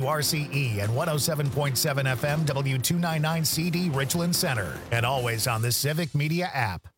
WRCE and 107.7 FM W299CD Richland Center. And always on the Civic Media app.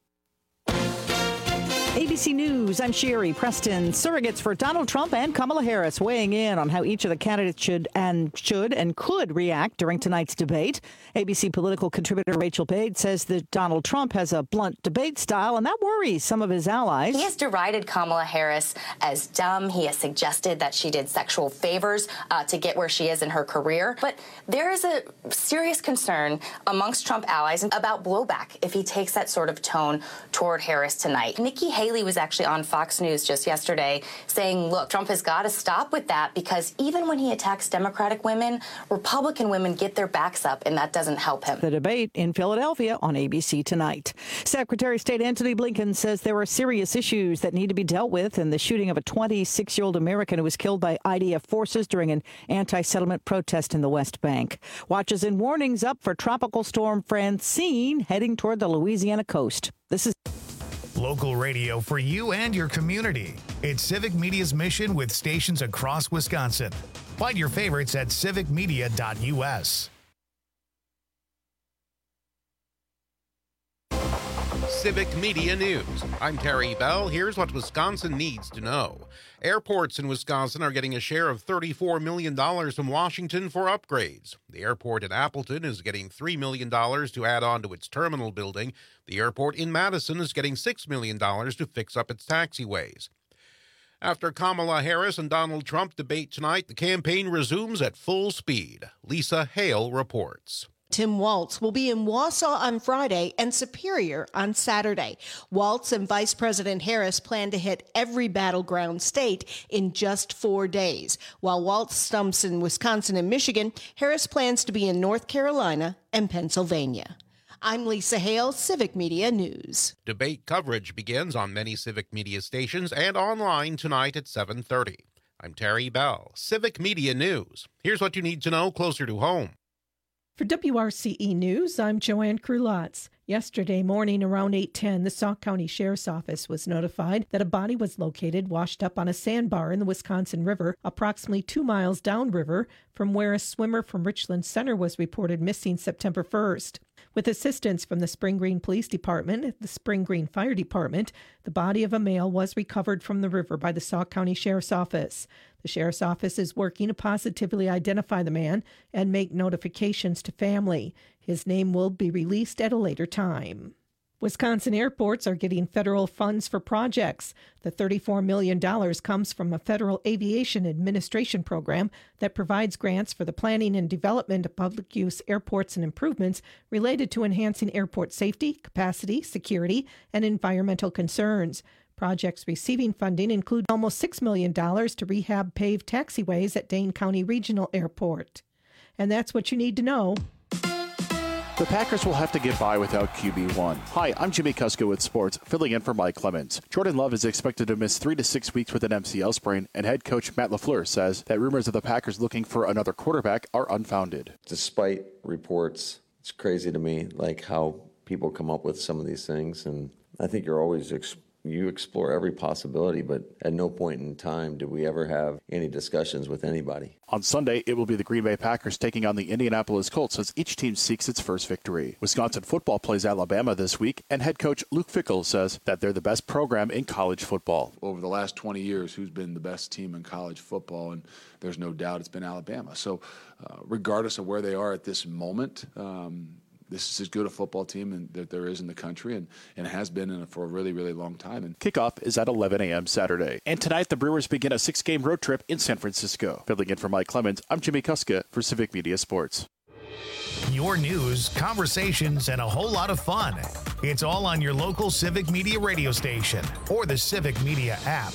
ABC News, I'm Sherry Preston. Surrogates for Donald Trump and Kamala Harris weighing in on how each of the candidates should and could react during tonight's debate. ABC political contributor Rachel Bates says that Donald Trump has a blunt debate style, and that worries some of his allies. He has derided Kamala Harris as dumb. He has suggested that she did sexual favors to get where she is in her career. But there is a serious concern amongst Trump allies about blowback if he takes that sort of tone toward Harris tonight. Nikki Haley was actually on Fox News just yesterday saying, look, Trump has got to stop with that because even when he attacks Democratic women, Republican women get their backs up, and that doesn't help him. The debate in Philadelphia on ABC tonight. Secretary of State Antony Blinken says there are serious issues that need to be dealt with in the shooting of a 26-year-old American who was killed by IDF forces during an anti-settlement protest in the West Bank. Watches and warnings up for Tropical Storm Francine heading toward the Louisiana coast. This is Local radio for you and your community. It's Civic Media's mission with stations across Wisconsin. Find your favorites at civicmedia.us. Civic Media News. I'm Terry Bell. Here's what Wisconsin needs to know. Airports in Wisconsin are getting a share of $34 million from Washington for upgrades. The airport in Appleton is getting $3 million to add on to its terminal building. The airport in Madison is getting $6 million to fix up its taxiways. After Kamala Harris and Donald Trump debate tonight, the campaign resumes at full speed. Lisa Hale reports. Tim Walz will be in Wausau on Friday and Superior on Saturday. Walz and Vice President Harris plan to hit every battleground state in just 4 days. While Walz stumps in Wisconsin and Michigan, Harris plans to be in North Carolina and Pennsylvania. I'm Lisa Hale, Civic Media News. Debate coverage begins on many Civic Media stations and online tonight at 7:30. I'm Terry Bell, Civic Media News. Here's what you need to know closer to home. For WRCE News, I'm Joanne Krulotz. Yesterday morning around 8:10, the Sauk County Sheriff's Office was notified that a body was located washed up on a sandbar in the Wisconsin River, approximately 2 miles downriver from where a swimmer from Richland Center was reported missing September 1st. With assistance from the Spring Green Police Department and the Spring Green Fire Department, the body of a male was recovered from the river by the Sauk County Sheriff's Office. The Sheriff's Office is working to positively identify the man and make notifications to family. His name will be released at a later time. Wisconsin airports are getting federal funds for projects. The $34 million comes from a Federal Aviation Administration program that provides grants for the planning and development of public use airports and improvements related to enhancing airport safety, capacity, security, and environmental concerns. Projects receiving funding include almost $6 million to rehab paved taxiways at Dane County Regional Airport. And that's what you need to know. The Packers will have to get by without QB1. Hi, I'm Jimmy Kuska with sports, filling in for Mike Clemens. Jordan Love is expected to miss 3 to 6 weeks with an MCL sprain, and head coach Matt LaFleur says that rumors of the Packers looking for another quarterback are unfounded. Despite reports, it's crazy to me, like how people come up with some of these things, and I think you're always you explore every possibility, but at no point in time do we ever have any discussions with anybody. On Sunday, it will be the Green Bay Packers taking on the Indianapolis Colts as each team seeks its first victory. Wisconsin football plays Alabama this week, and head coach Luke Fickell says that they're the best program in college football. Over the last 20 years, who's been the best team in college football? And there's no doubt it's been Alabama. So regardless of where they are at this moment, this is as good a football team that there is in the country and has been for a really, really long time. And kickoff is at 11 a.m. Saturday. And tonight, the Brewers begin a 6-game road trip in San Francisco. Filling in for Mike Clemens, I'm Jimmy Kuska for Civic Media Sports. Your news, conversations, and a whole lot of fun. It's all on your local Civic Media radio station or the Civic Media app.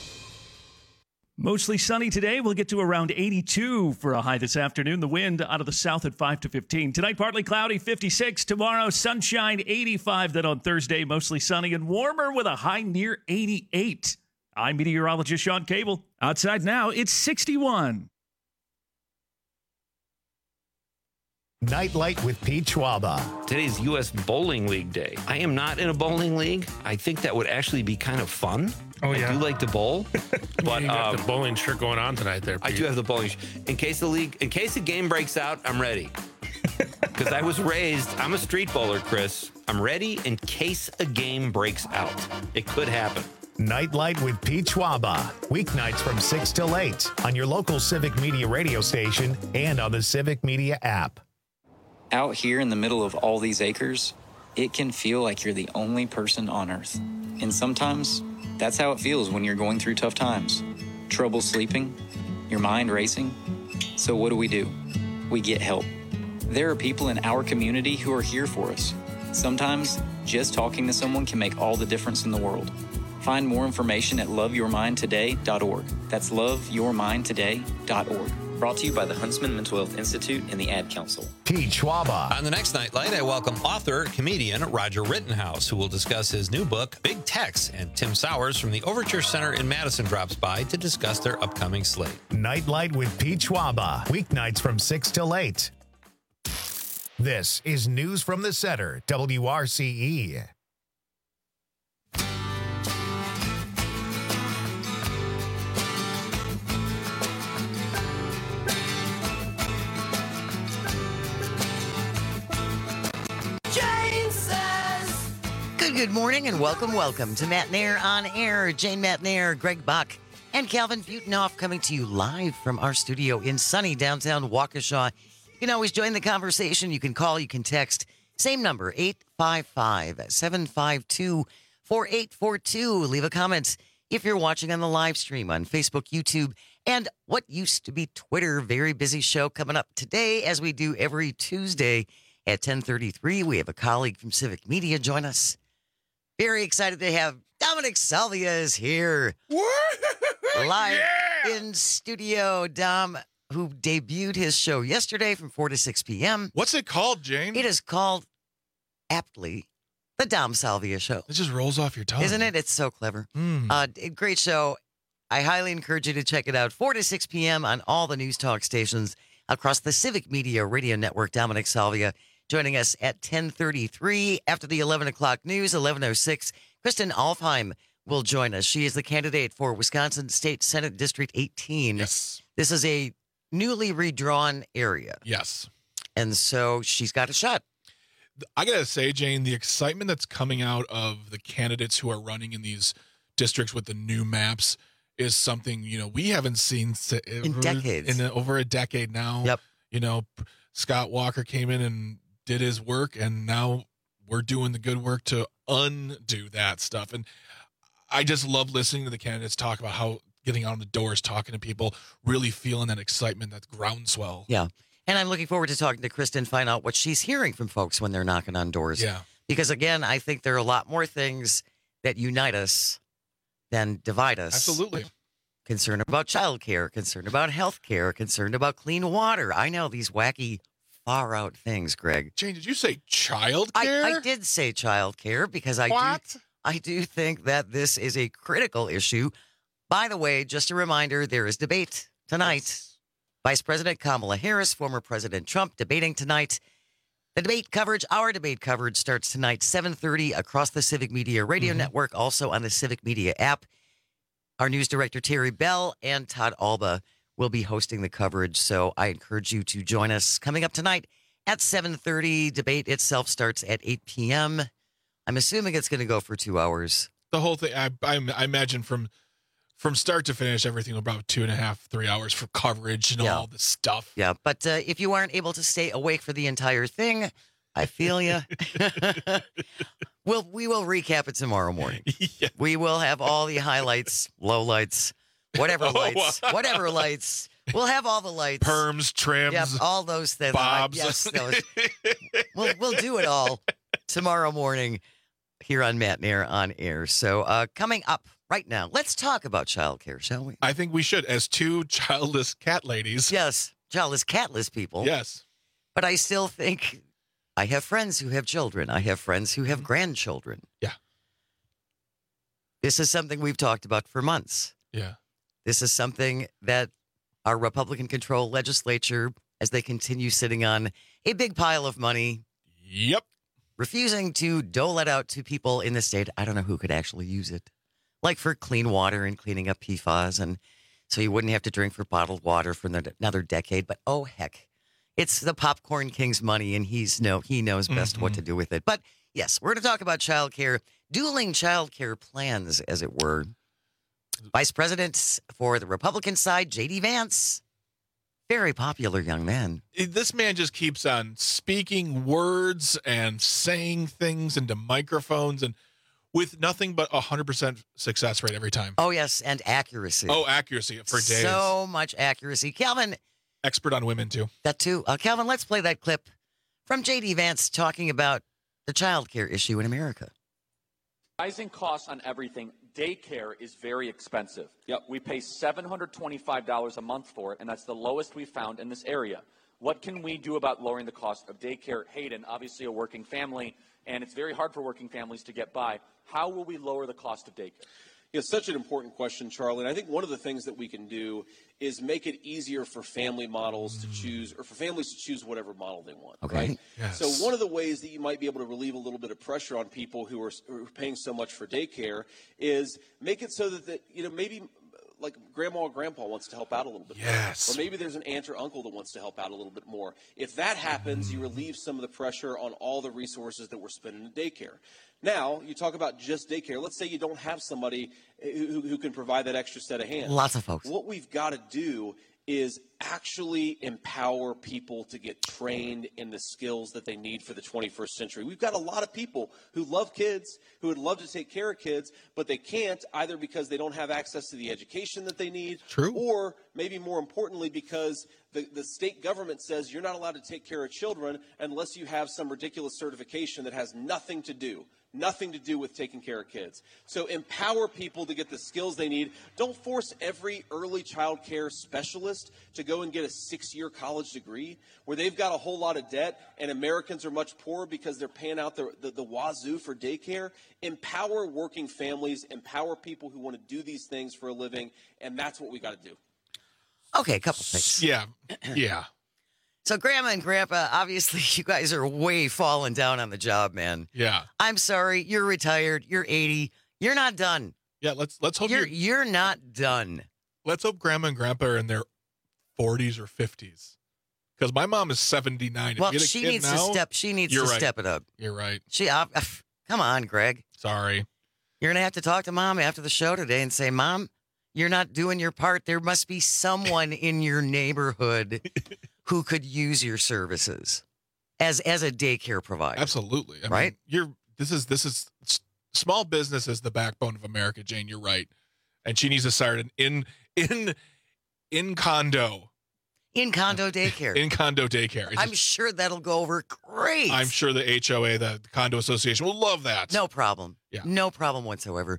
Mostly sunny today. We'll get to around 82 for a high this afternoon. The wind out of the south at 5 to 15. Tonight, partly cloudy, 56. Tomorrow, sunshine, 85. Then on Thursday, mostly sunny and warmer with a high near 88. I'm meteorologist Sean Cable. Outside now, it's 61. Nightlight with Pete Schwaba. Today's U.S. Bowling League Day. I am not in a bowling league. I think that would actually be kind of fun. Oh, yeah. I do like to bowl. But you got the bowling shirt going on tonight there, Pete. I do have the bowling shirt. In case the game breaks out, I'm ready. Because I was raised, I'm a street bowler, Chris. I'm ready in case a game breaks out. It could happen. Nightlight with Pete Schwaba. Weeknights from 6 till 8 on your local Civic Media radio station and on the Civic Media app. Out here in the middle of all these acres, it can feel like you're the only person on Earth. And sometimes, that's how it feels when you're going through tough times. Trouble sleeping, your mind racing. So what do? We get help. There are people in our community who are here for us. Sometimes, just talking to someone can make all the difference in the world. Find more information at loveyourmindtoday.org. That's loveyourmindtoday.org. Brought to you by the Huntsman Mental Health Institute and the Ad Council. Pete Schwaba. On the next Nightlight, I welcome author, comedian Roger Rittenhouse, who will discuss his new book, Big Tex, and Tim Sowers from the Overture Center in Madison drops by to discuss their upcoming slate. Nightlight with Pete Schwaba. Weeknights from 6 till 8. This is News from the Center, WRCE. Good morning and welcome to Matt Nair on Air. Jane Matt Nair, Greg Buck, and Calvin Butenhoff coming to you live from our studio in sunny downtown Waukesha. You can always join the conversation. You can call, you can text. Same number, 855-752-4842. Leave a comment if you're watching on the live stream on Facebook, YouTube, and what used to be Twitter. Very busy show coming up today, as we do every Tuesday at 10:33. We have a colleague from Civic Media join us. Very excited to have Dominic Salvia is here. Live in studio. Dom, who debuted his show yesterday from 4 to 6 p.m. What's it called, Jane? It is called, aptly, The Dom Salvia Show. It just rolls off your tongue. Isn't it? It's so clever. Great show. I highly encourage you to check it out. 4 to 6 p.m. on all the news talk stations across the Civic Media Radio Network. Dominic Salvia joining us at 10:33 after the 11 o'clock news. 11:06, Kristen Alfheim will join us. She is the candidate for Wisconsin State Senate District 18. Yes. This is a newly redrawn area. Yes. And so she's got a shot. I got to say, Jane, the excitement that's coming out of the candidates who are running in these districts with the new maps is something, we haven't seen in decades. Over a decade now. Yep. Scott Walker came in and did his work, and now we're doing the good work to undo that stuff. And I just love listening to the candidates talk about how getting out on the doors, talking to people, really feeling that excitement, that groundswell. Yeah. And I'm looking forward to talking to Kristen, find out what she's hearing from folks when they're knocking on doors. Yeah. Because, again, I think there are a lot more things that unite us than divide us. Absolutely. Concern about childcare, concern about health care, concerned about clean water. I know these wacky, far-out things, Greg. Jane, did you say child care? I did say child care because I do think that this is a critical issue. By the way, just a reminder, there is debate tonight. Yes. Vice President Kamala Harris, former President Trump, debating tonight. The debate coverage, our debate coverage, starts tonight, 7:30 across the Civic Media Radio Network, also on the Civic Media app. Our news director, Terry Bell, and Todd Alba will be hosting the coverage, so I encourage you to join us coming up tonight at 7:30. Debate itself starts at 8 p.m. I'm assuming it's going to go for 2 hours. The whole thing, I imagine from start to finish, everything will about 2.5, 3 hours for coverage and all the stuff. Yeah, but if you aren't able to stay awake for the entire thing, I feel you. We will recap it tomorrow morning. Yeah. We will have all the highlights, lowlights, whatever lights. We'll have all the lights. Perms, trims. Yep, all those things. Bobs. Yes, those. We'll do it all tomorrow morning here on Matt Nair on Air. So coming up right now, let's talk about childcare, shall we? I think we should, as two childless cat ladies. Yes, childless, catless people. Yes. But I still think I have friends who have children. I have friends who have grandchildren. Yeah. This is something we've talked about for months. Yeah. This is something that our Republican-controlled legislature as they continue sitting on a big pile of money. Yep. Refusing to dole it out to people in the state. I don't know who could actually use it. Like for clean water and cleaning up PFAS. And so you wouldn't have to drink for bottled water for another decade. But oh, heck, it's the popcorn king's money, and he knows best what to do with it. But yes, we're going to talk about childcare, dueling childcare plans, as it were. Vice President for the Republican side, J.D. Vance. Very popular young man. This man just keeps on speaking words and saying things into microphones and with nothing but 100% success rate every time. Oh, yes, and accuracy. Oh, accuracy for days. So much accuracy. Calvin. Expert on women, too. That, too. Calvin, let's play that clip from J.D. Vance talking about the child care issue in America. Rising costs on everything. Daycare is very expensive. Yep. We pay $725 a month for it, and that's the lowest we've found in this area. What can we do about lowering the cost of daycare? Hayden, obviously a working family, and it's very hard for working families to get by. How will we lower the cost of daycare? It's such an important question, Charlie. And I think one of the things that we can do is make it easier for family models to choose, or for families to choose whatever model they want. Okay. Right? Yes. So one of the ways that you might be able to relieve a little bit of pressure on people who are paying so much for daycare is make it so that maybe like grandma or grandpa wants to help out a little bit more. Or maybe there's an aunt or uncle that wants to help out a little bit more. If that happens, you relieve some of the pressure on all the resources that we're spending in daycare. Now, you talk about just daycare. Let's say you don't have somebody who can provide that extra set of hands. Lots of folks. What we've got to do is actually empower people to get trained in the skills that they need for the 21st century. We've got a lot of people who love kids, who would love to take care of kids, but they can't, either because they don't have access to the education that they need, or maybe more importantly because the state government says you're not allowed to take care of children unless you have some ridiculous certification that has nothing to do with taking care of kids. So empower people to get the skills they need. Don't force every early child care specialist to go and get a 6-year college degree where they've got a whole lot of debt and Americans are much poorer because they're paying out the wazoo for daycare. Empower working families, empower people who want to do these things for a living, and that's what we got to do. Okay, a couple things. Yeah. So Grandma and Grandpa, obviously you guys are way falling down on the job, man. Yeah. I'm sorry, you're retired, you're 80, you're not done. Yeah, let's hope you're not done. Let's hope Grandma and Grandpa are in their 40s or 50s. Because my mom is 79. Well, she needs to step it up. You're right. Come on, Greg. Sorry. You're going to have to talk to Mom after the show today and say, Mom, you're not doing your part. There must be someone in your neighborhood who could use your services as a daycare provider. Absolutely. I right? mean, this is small business is the backbone of America, Jane. You're right. And she needs to start in condo. In condo daycare. In condo daycare. I'm sure that'll go over great. I'm sure the HOA, the condo association, will love that. No problem. Yeah. No problem whatsoever.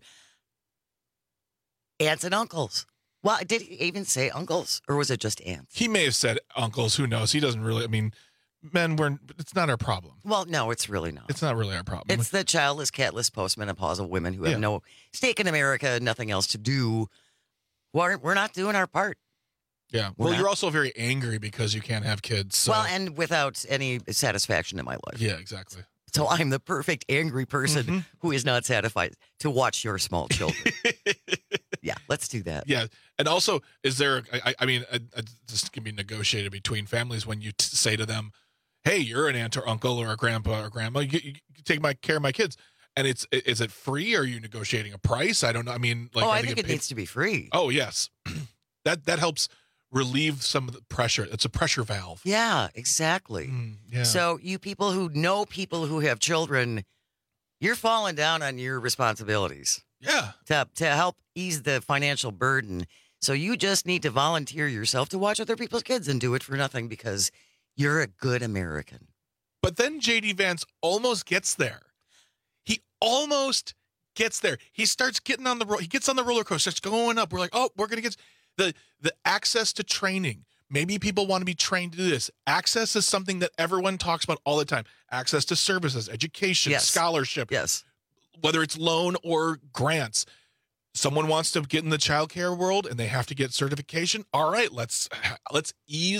Aunts and uncles. Well, did he even say uncles, or was it just aunts? He may have said uncles. Who knows? He doesn't really. I mean, it's not our problem. Well, no, it's really not. It's not really our problem. It's the childless, catless, postmenopausal women who have no stake in America, nothing else to do. We're not doing our part. Yeah. Well, you're also very angry because you can't have kids. So. Well, and without any satisfaction in my life. Yeah, exactly. So I'm the perfect angry person who is not satisfied to watch your small children. Yeah, let's do that. Yeah. And also, is there, I mean, this can be negotiated between families when you say to them, hey, you're an aunt or uncle or a grandpa or grandma, you take care of my kids. And is it free? Are you negotiating a price? I don't know. I mean, I think it needs to be free. Oh, yes. That helps relieve some of the pressure. It's a pressure valve. Yeah, exactly. Yeah. So you people who know people who have children, you're falling down on your responsibilities. Yeah. To help ease the financial burden. So you just need to volunteer yourself to watch other people's kids and do it for nothing because you're a good American. But then J.D. Vance almost gets there. He almost gets there. He starts getting on he gets on the roller coaster, starts going up. We're like, oh, we're going to get the access to training. Maybe people want to be trained to do this. Access is something that everyone talks about all the time. Access to services, education, scholarship. Yes. Whether it's loan or grants. Someone wants to get in the childcare world and they have to get certification. All right, let's ease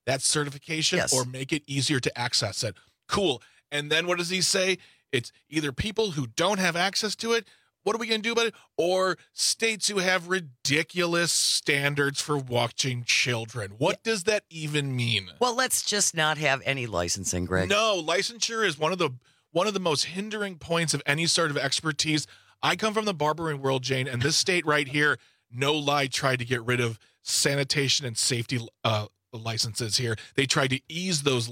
that certification or make it easier to access it. Cool. And then what does he say? It's either people who don't have access to it, what are we going to do about it? Or states who have ridiculous standards for watching children. What does that even mean? Well, let's just not have any licensing, Greg. No, licensure is one of the most hindering points of any sort of expertise. I come from the barbering world, Jane, and this state right here, no lie, tried to get rid of sanitation and safety licenses here. They tried to ease those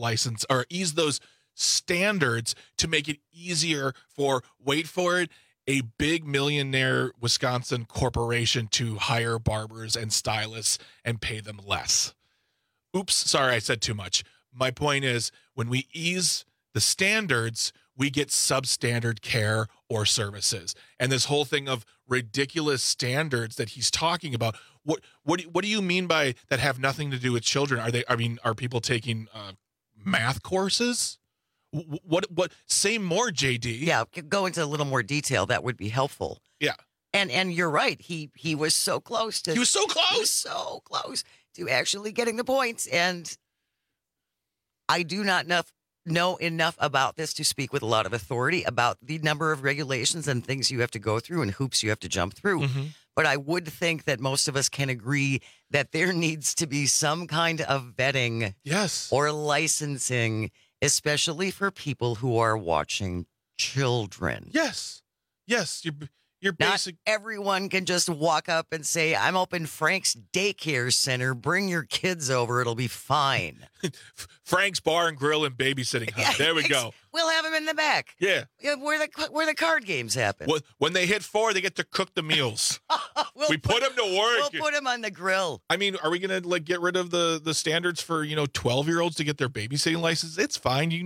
standards to make it easier for, wait for it, a big millionaire Wisconsin corporation to hire barbers and stylists and pay them less. Oops, sorry, I said too much. My point is, when we ease the standards, we get substandard care or services. And this whole thing of ridiculous standards that he's talking about, what do you mean by that have nothing to do with children? Are people taking math courses? What say more, JD? Yeah, go into a little more detail. That would be helpful. Yeah. And you're right. He was so close to. He was so close. He was so close to actually getting the points. And I do not know enough about this to speak with a lot of authority about the number of regulations and things you have to go through and hoops you have to jump through. Mm-hmm. But I would think that most of us can agree that there needs to be some kind of vetting, or licensing, especially for people who are watching children. Yes. You're basic. Not everyone can just walk up and say, I'm open Frank's Daycare Center. Bring your kids over. It'll be fine. Frank's Bar and Grill and Babysitting Hut. There we go. We'll have them in the back. Yeah. Where the card games happen. When they hit 4, they get to cook the meals. we put them to work. We'll put them on the grill. I mean, are we going to get rid of the standards for 12-year-olds to get their babysitting license? It's fine. You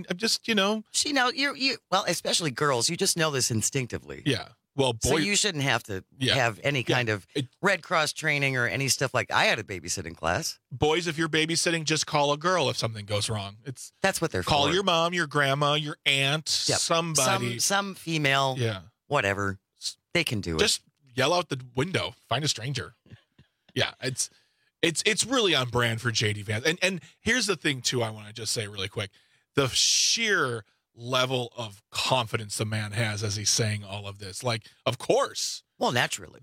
well, especially girls. You just know this instinctively. Yeah. Well, boys, so you shouldn't have to have any kind of Red Cross training or any stuff like. I had a babysitting class. Boys, if you're babysitting, just call a girl if something goes wrong. That's what they're for. Call your mom, your grandma, your aunt, somebody, some female, whatever. They can do it. Just yell out the window. Find a stranger. Yeah, it's really on brand for JD Vance. And here's the thing too. I want to just say really quick: the sheer level of confidence the man has as he's saying all of this. Like, of course. Well, naturally,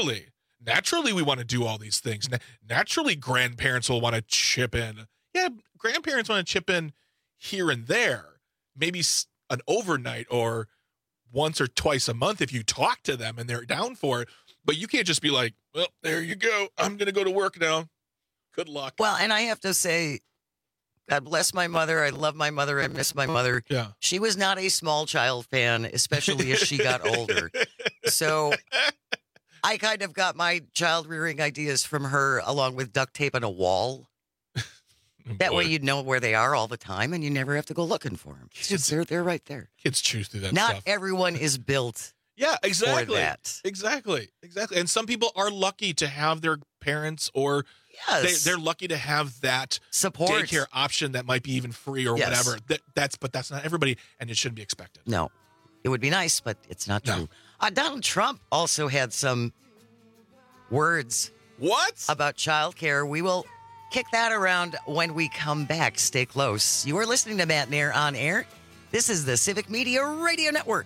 we want to do all these things. Naturally, grandparents will want to chip in. Yeah, grandparents want to chip in here and there, maybe an overnight or once or twice a month if you talk to them and they're down for it. But you can't just be like, well, there you go. I'm going to go to work now. Good luck. Well, and I have to say, God bless my mother. I love my mother. I miss my mother. Yeah. She was not a small child fan, especially as she got older. So I kind of got my child rearing ideas from her, along with duct tape on a wall. That way you'd know where they are all the time and you never have to go looking for them. They're right there. Kids choose through that stuff. Not Not everyone is built exactly. for that. Exactly. And some people are lucky to have their parents or they're lucky to have that support daycare option that might be even free or whatever. But that's not everybody, and it shouldn't be expected. No, it would be nice, but it's not true. Donald Trump also had some words. What? About childcare. We will kick that around when we come back. Stay close. You are listening to Matt Nair on air. This is the Civic Media Radio Network.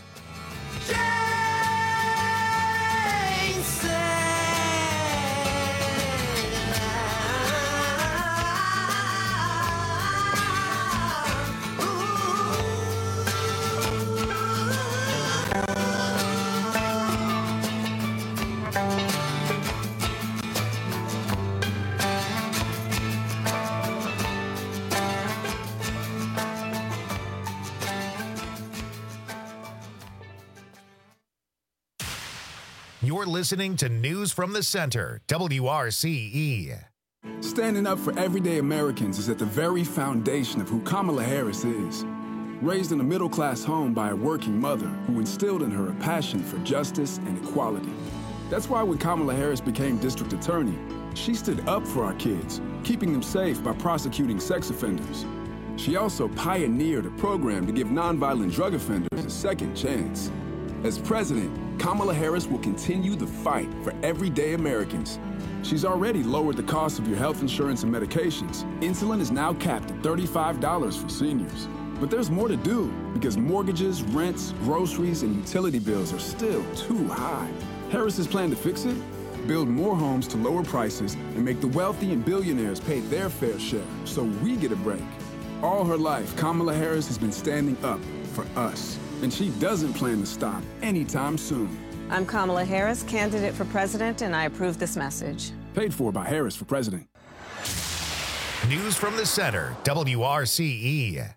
You're listening to News from the Center, WRCE. Standing up for everyday Americans is at the very foundation of who Kamala Harris is. Raised in a middle-class home by a working mother who instilled in her a passion for justice and equality. That's why when Kamala Harris became district attorney, she stood up for our kids, keeping them safe by prosecuting sex offenders. She also pioneered a program to give nonviolent drug offenders a second chance. As president, Kamala Harris will continue the fight for everyday Americans. She's already lowered the cost of your health insurance and medications. Insulin is now capped at $35 for seniors. But there's more to do because mortgages, rents, groceries, and utility bills are still too high. Harris's plan to fix it? Build more homes to lower prices and make the wealthy and billionaires pay their fair share so we get a break. All her life, Kamala Harris has been standing up for us, and she doesn't plan to stop anytime soon. I'm Kamala Harris, candidate for president, and I approve this message. Paid for by Harris for president. News from the center, WRCE.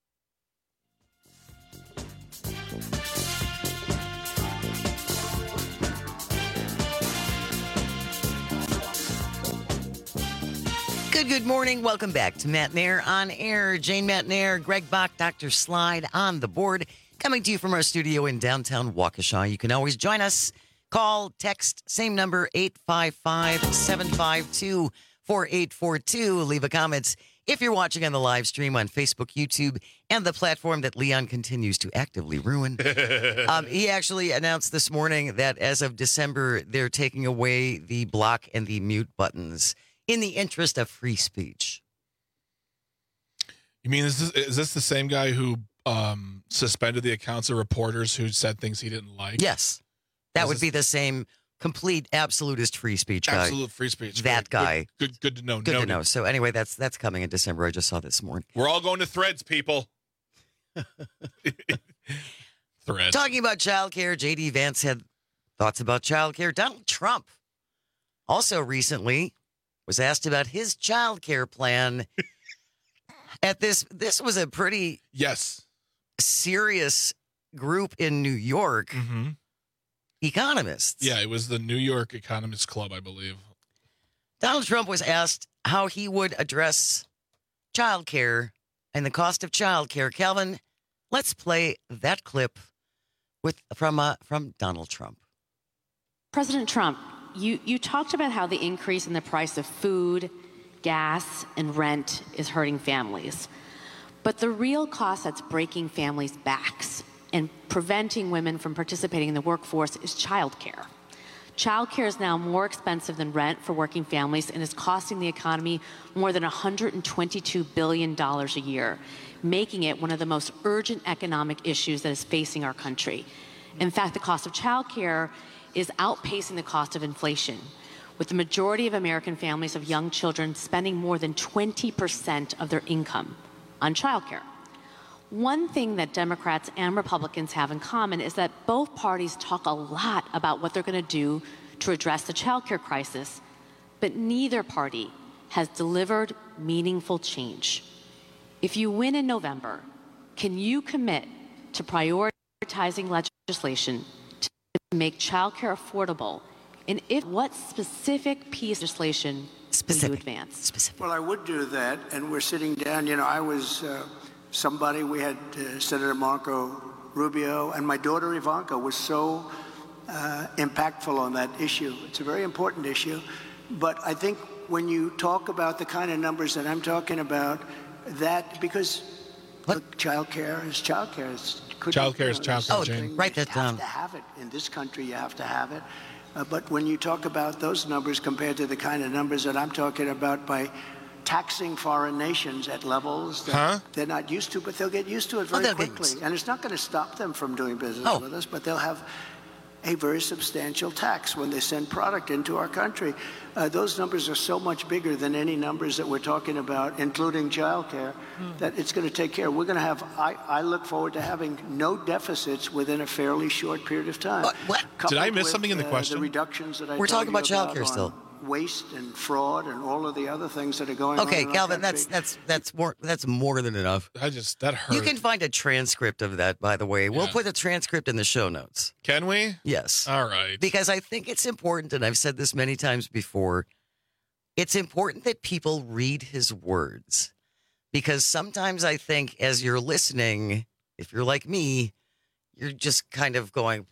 Good morning. Welcome back to Matt Nair on Air. Jane Matt Nair, Greg Bach, Dr. Slide on the board. Coming to you from our studio in downtown Waukesha. You can always join us. Call, text, same number, 855-752-4842. Leave a comment if you're watching on the live stream on Facebook, YouTube, and the platform that Leon continues to actively ruin. He actually announced this morning that as of December, they're taking away the block and the mute buttons in the interest of free speech. You mean, is this the same guy who suspended the accounts of reporters who said things he didn't like? Yes. That would be the same complete absolutist free speech guy. Absolute free speech. That guy. Good to know. Good to know. So anyway, that's coming in December. I just saw this morning. We're all going to Threads, people. Threads. Talking about childcare, J.D. Vance had thoughts about childcare. Donald Trump also recently was asked about his childcare plan. At this was a pretty serious group in New York. Economists. Yeah, it was the New York Economists Club, I believe. Donald Trump was asked how he would address childcare and the cost of childcare. Calvin, let's play that clip from Donald Trump. President Trump, you talked about how the increase in the price of food, gas, and rent is hurting families. But the real cost that's breaking families' backs and preventing women from participating in the workforce is childcare. Childcare is now more expensive than rent for working families and is costing the economy more than $122 billion a year, making it one of the most urgent economic issues that is facing our country. In fact, the cost of childcare is outpacing the cost of inflation, with the majority of American families of young children spending more than 20% of their income on childcare. One thing that Democrats and Republicans have in common is that both parties talk a lot about what they're going to do to address the childcare crisis, but neither party has delivered meaningful change. If you win in November, can you commit to prioritizing legislation to make childcare affordable? And if what specific piece of legislation will you advance? Well, I would do that, and we're sitting down. You know, I was somebody, we had Senator Marco Rubio, and my daughter Ivanka was so impactful on that issue. It's a very important issue. But I think when you talk about the kind of numbers that I'm talking about, that because look, childcare is childcare. Childcare is childcare, Jane. Write that down. You have to have it. In this country, you have to have it. But when you talk about those numbers compared to the kind of numbers that I'm talking about by taxing foreign nations at levels that they're not used to, but they'll get used to it very quickly. And it's not going to stop them from doing business with us, but they'll have a very substantial tax when they send product into our country. Those numbers are so much bigger than any numbers that we're talking about, including childcare, that it's going to take care. We're going to have, I look forward to having no deficits within a fairly short period of time. What? Did I miss something in the question? The reductions that We're talking about childcare still. Waste and fraud and all of the other things that are going on. Okay, Calvin, that's more than enough. That hurt. You can find a transcript of that, by the way. We'll put a transcript in the show notes. Can we? Yes. All right. Because I think it's important, and I've said this many times before, it's important that people read his words. Because sometimes I think as you're listening, if you're like me, you're just kind of going.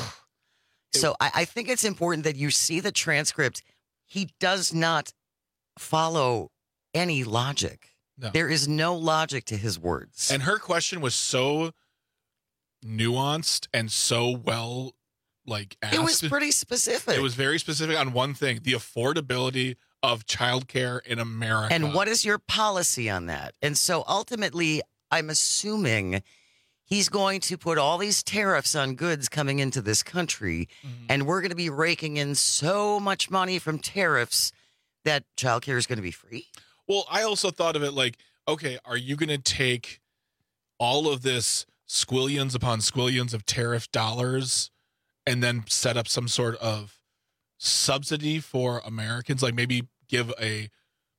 So I think it's important that you see the transcript. He does not follow any logic. No. There is no logic to his words. And her question was so nuanced and so well asked. It was pretty specific. It was very specific on one thing: the affordability of childcare in America. And what is your policy on that? And so ultimately, I'm assuming he's going to put all these tariffs on goods coming into this country, and we're going to be raking in so much money from tariffs that childcare is going to be free. Well, I also thought of it okay, are you going to take all of this squillions upon squillions of tariff dollars and then set up some sort of subsidy for Americans, maybe give a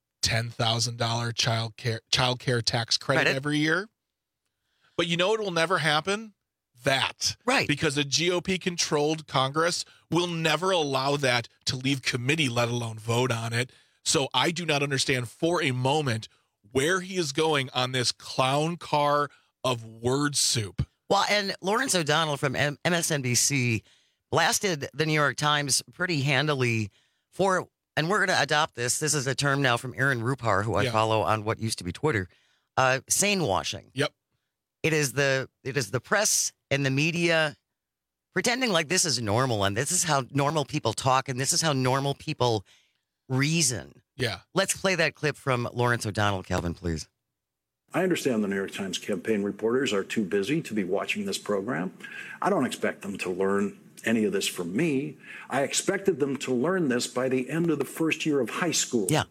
$10,000 child care tax credit every year? But it will never happen. Right. Because a GOP-controlled Congress will never allow that to leave committee, let alone vote on it. So I do not understand for a moment where he is going on this clown car of word soup. Well, and Lawrence O'Donnell from MSNBC blasted the New York Times pretty handily and we're going to adopt this. This is a term now from Aaron Rupar, who I follow on what used to be Twitter. Sane washing. Yep. It is the press and the media pretending like this is normal and this is how normal people talk and this is how normal people reason. Yeah. Let's play that clip from Lawrence O'Donnell, Calvin, please. I understand the New York Times campaign reporters are too busy to be watching this program. I don't expect them to learn any of this from me. I expected them to learn this by the end of the first year of high school. Yeah.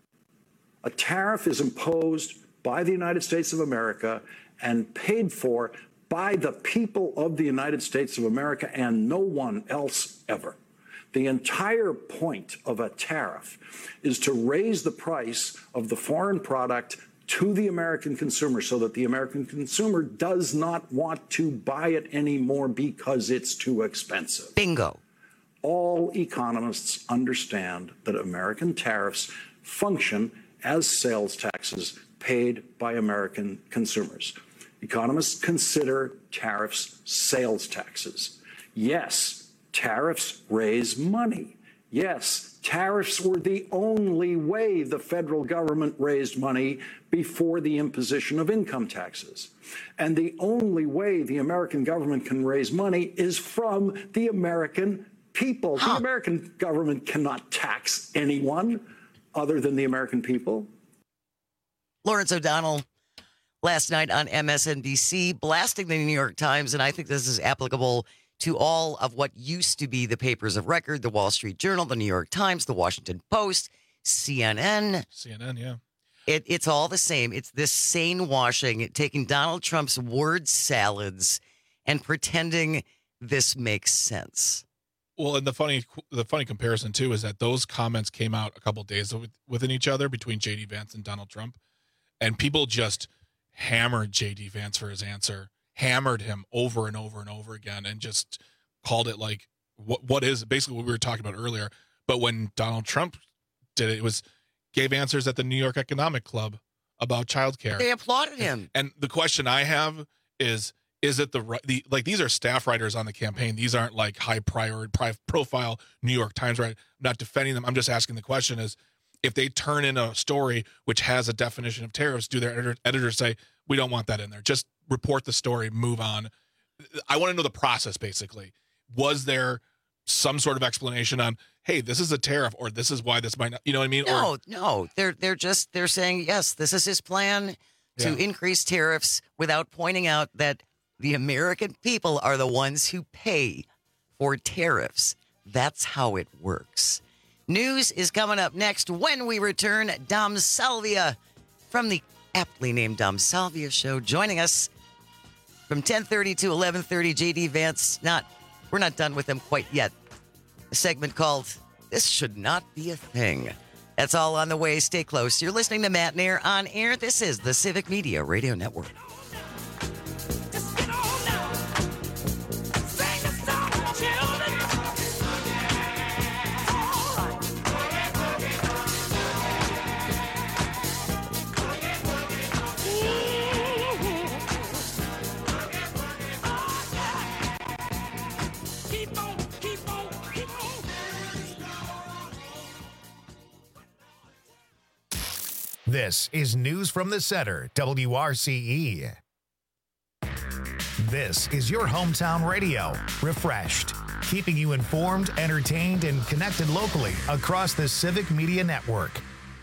A tariff is imposed by the United States of America and paid for by the people of the United States of America and no one else ever. The entire point of a tariff is to raise the price of the foreign product to the American consumer so that the American consumer does not want to buy it anymore because it's too expensive. Bingo. All economists understand that American tariffs function as sales taxes paid by American consumers. Economists consider tariffs sales taxes. Yes, tariffs raise money. Yes, tariffs were the only way the federal government raised money before the imposition of income taxes. And the only way the American government can raise money is from the American people. The American government cannot tax anyone other than the American people. Lawrence O'Donnell last night on MSNBC blasting the New York Times, and I think this is applicable to all of what used to be the papers of record, the Wall Street Journal, the New York Times, the Washington Post, CNN. CNN, yeah. It's all the same. It's this sane washing, taking Donald Trump's word salads and pretending this makes sense. Well, and the funny comparison, too, is that those comments came out a couple of days within each other between J.D. Vance and Donald Trump, and people just hammered J.D. Vance for his answer, hammered him over and over and over again, and just called it like what is basically what we were talking about earlier. But when Donald Trump did it, it was gave answers at the New York Economic Club about childcare. They applauded him. And the question I have is it these are staff writers on the campaign. These aren't like high priority profile New York Times writer. I'm not defending them. I'm just asking the question is, if they turn in a story which has a definition of tariffs, do their editors say, we don't want that in there? Just report the story, move on. I want to know the process, basically. Was there some sort of explanation on, hey, this is a tariff, or this is why this might not, you know what I mean? No. They're saying, yes, this is his plan to increase tariffs without pointing out that the American people are the ones who pay for tariffs. That's how it works. News is coming up next. When we return, Dom Salvia from the aptly named Dom Salvia Show joining us from 10:30 to 11:30. J.D. Vance, we're not done with him quite yet. A segment called This Should Not Be a Thing. That's all on the way. Stay close. You're listening to Matt Nair on air. This is the Civic Media Radio Network. This is News from the Center, WRCE. This is your hometown radio, Refreshed, keeping you informed, entertained, and connected locally across the Civic Media Network.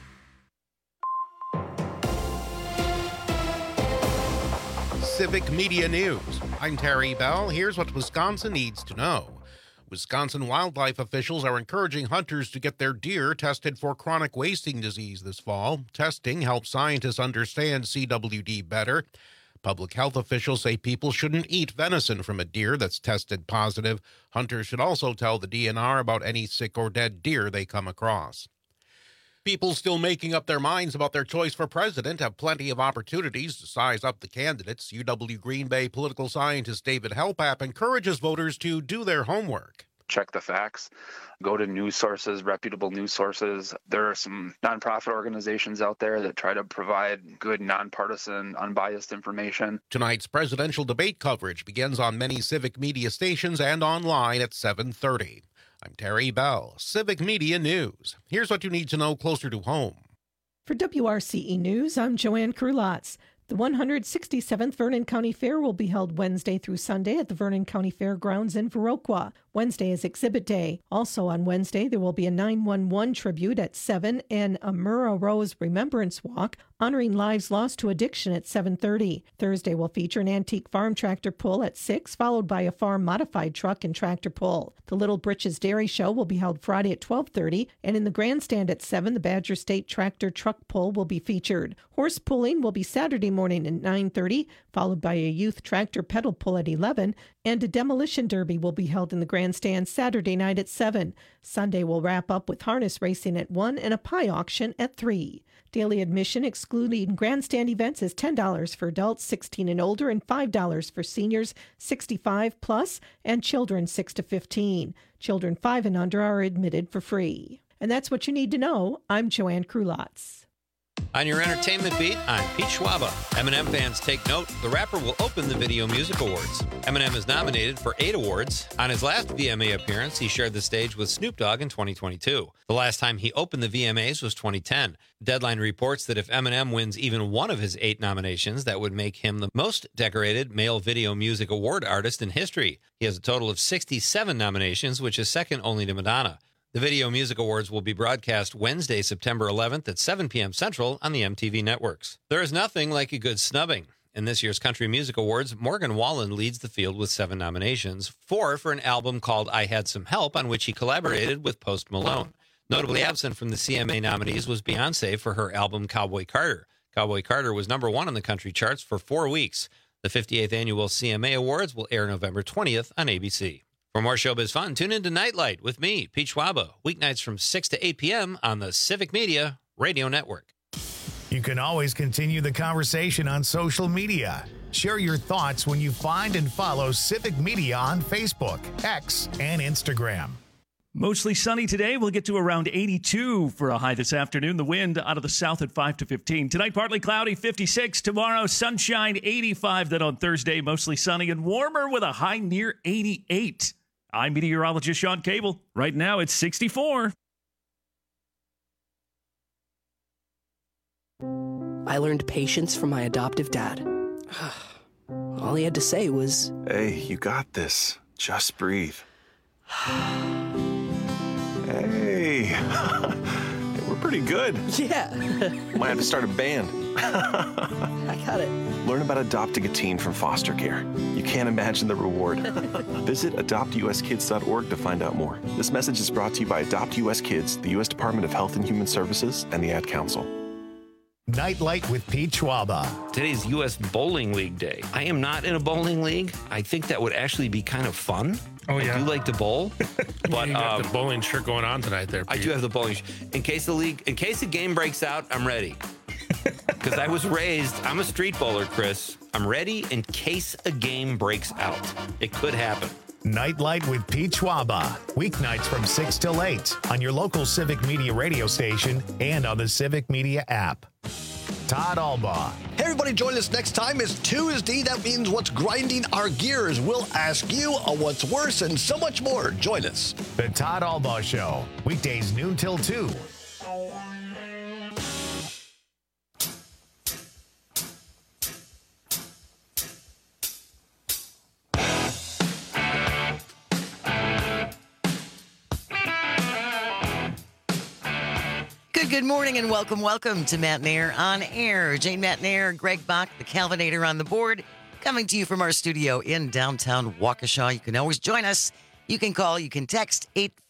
Civic Media News. I'm Terry Bell. Here's what Wisconsin needs to know. Wisconsin wildlife officials are encouraging hunters to get their deer tested for chronic wasting disease this fall. Testing helps scientists understand CWD better. Public health officials say people shouldn't eat venison from a deer that's tested positive. Hunters should also tell the DNR about any sick or dead deer they come across. People still making up their minds about their choice for president have plenty of opportunities to size up the candidates. UW Green Bay political scientist David Helpap encourages voters to do their homework. Check the facts, go to news sources, reputable news sources. There are some nonprofit organizations out there that try to provide good, nonpartisan, unbiased information. Tonight's presidential debate coverage begins on many Civic Media stations and online at 7:30. I'm Terry Bell, Civic Media News. Here's what you need to know closer to home. For WRCE News, I'm Joanne Krulotz. The 167th Vernon County Fair will be held Wednesday through Sunday at the Vernon County Fairgrounds in Viroqua. Wednesday is Exhibit Day. Also on Wednesday, there will be a 911 tribute at 7 and a Murrah Rose Remembrance Walk honoring lives lost to addiction at 7:30. Thursday will feature an antique farm tractor pull at 6, followed by a farm modified truck and tractor pull. The Little Britches Dairy Show will be held Friday at 12:30, and in the grandstand at 7, the Badger State Tractor Truck Pull will be featured. Horse pulling will be Saturday morning at 9:30, followed by a youth tractor pedal pull at 11, and a demolition derby will be held in the grandstand Saturday night at 7. Sunday will wrap up with harness racing at 1 and a pie auction at 3. Daily admission, excluding grandstand events, is $10 for adults 16 and older and $5 for seniors 65 plus and children 6 to 15. Children 5 and under are admitted for free. And that's what you need to know. I'm Joanne Krulotz. On your entertainment beat, I'm Pete Schwaba. Eminem fans take note. The rapper will open the Video Music Awards. Eminem is nominated for 8 awards. On his last VMA appearance, he shared the stage with Snoop Dogg in 2022. The last time he opened the VMAs was 2010. Deadline reports that if Eminem wins even one of his 8 nominations, that would make him the most decorated male video music award artist in history. He has a total of 67 nominations, which is second only to Madonna. The Video Music Awards will be broadcast Wednesday, September 11th at 7 p.m. Central on the MTV networks. There is nothing like a good snubbing. In this year's Country Music Awards, Morgan Wallen leads the field with 7 nominations, 4 for an album called I Had Some Help, on which he collaborated with Post Malone. Notably absent from the CMA nominees was Beyoncé for her album Cowboy Carter. Cowboy Carter was number 1 on the country charts for 4 weeks. The 58th annual CMA Awards will air November 20th on ABC. For more showbiz fun, tune in to Nightlight with me, Pete Schwaba, weeknights from 6 to 8 p.m. on the Civic Media Radio Network. You can always continue the conversation on social media. Share your thoughts when you find and follow Civic Media on Facebook, X, and Instagram. Mostly sunny today. We'll get to around 82 for a high this afternoon. The wind out of the south at 5 to 15. Tonight, partly cloudy, 56. Tomorrow, sunshine, 85. Then on Thursday, mostly sunny and warmer with a high near 88. I'm meteorologist Sean Cable. Right now, it's 64. I learned patience from my adoptive dad. All he had to say was, "Hey, you got this. Just breathe." Hey, we're pretty good. Yeah. Might have to start a band. I got it. Learn about adopting a teen from foster care. You can't imagine the reward. Visit adoptuskids.org to find out more. This message is brought to you by Adopt US Kids, the U.S. Department of Health and Human Services, and the Ad Council. Nightlight with Pete Schwaba. Today's U.S. Bowling League Day. I am not in a bowling league. I think that would actually be kind of fun. Oh, yeah. I do like to bowl. But you got the bowling shirt going on tonight there, Pete. I do have the bowling shirt. In case the game breaks out, I'm ready. Because I was raised, I'm a street bowler, Chris. I'm ready in case a game breaks out. It could happen. Nightlight with Pete Schwaba. Weeknights from 6 till 8 on your local Civic Media radio station and on the Civic Media app. Todd Albaugh. Hey, everybody, join us next time. It's Tuesday. That means what's grinding our gears. We'll ask you what's worse and so much more. Join us. The Todd Albaugh Show. Weekdays noon till 2. Good morning and welcome to Matt and Air on Air. Jane, Matt and Air, Greg Bach, the Calvinator on the board, coming to you from our studio in downtown Waukesha. You can always join us. You can call, you can text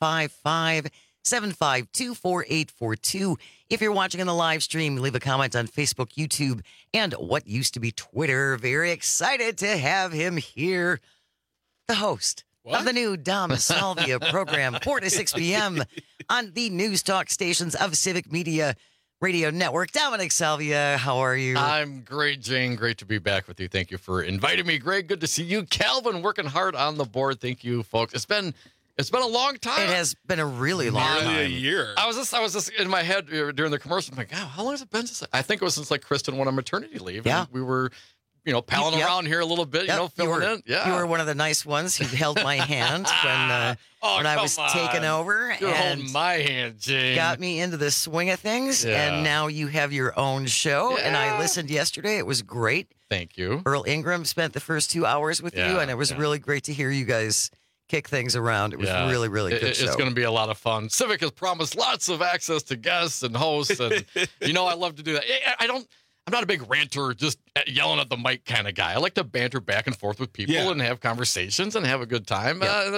855-752-4842. If you're watching on the live stream, leave a comment on Facebook, YouTube, and what used to be Twitter. Very excited to have him here, the host of the new Dom Salvia program, 4 to 6 p.m. on the news talk stations of Civic Media Radio Network. Dominic Salvia, how are you? I'm great, Jane. Great to be back with you. Thank you for inviting me. Greg, good to see you. Calvin, working hard on the board. Thank you, folks. It's been a long time. It has been a really long time. Nearly a year. I was just in my head during the commercial. I'm like, oh, how long has it been since? I think it was since like Kristen went on maternity leave. Yeah. And we were, palling around here a little bit, filling in. Yeah. You were one of the nice ones who held my hand when I was taking over. You're and holding my hand, Jane. Got me into the swing of things. Yeah. And now you have your own show. Yeah. And I listened yesterday. It was great. Thank you. Earl Ingram spent the first 2 hours with you, and it was really great to hear you guys kick things around. It was really, really good show. It's going to be a lot of fun. Civic has promised lots of access to guests and hosts, and I love to do that. I'm not a big ranter, just yelling at the mic kind of guy. I like to banter back and forth with people and have conversations and have a good time. I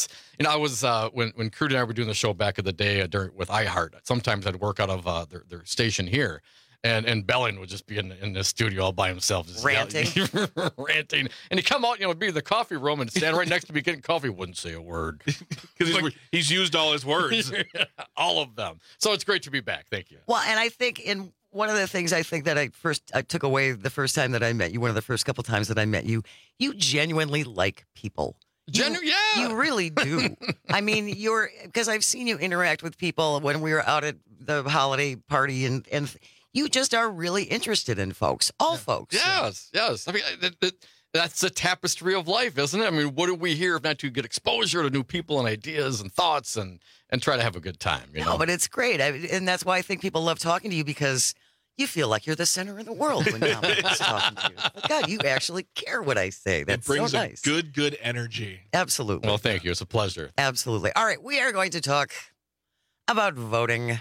was when Crude and I were doing the show back in the day with iHeart. Sometimes I'd work out of their station here. And Belling would just be in the studio all by himself, just ranting. And he'd come out, be in the coffee room and stand right next to me getting coffee, wouldn't say a word. Because he's used all his words. All of them. So it's great to be back. Thank you. Well, and I think one of the things I think that I took away the first time that I met you, one of the first couple times that I met you, you genuinely like people. You really do. I mean, because I've seen you interact with people when we were out at the holiday party and you just are really interested in folks, all folks. Yes. I mean, that's the tapestry of life, isn't it? I mean, what do we hear if not to get exposure to new people and ideas and thoughts and try to have a good time? No, but it's great. And that's why I think people love talking to you, because you feel like you're the center of the world when Dominic's talking to you. But God, you actually care what I say. That's it brings so nice. a good energy. Absolutely. Well, thank you. It's a pleasure. Absolutely. All right, we are going to talk about voting.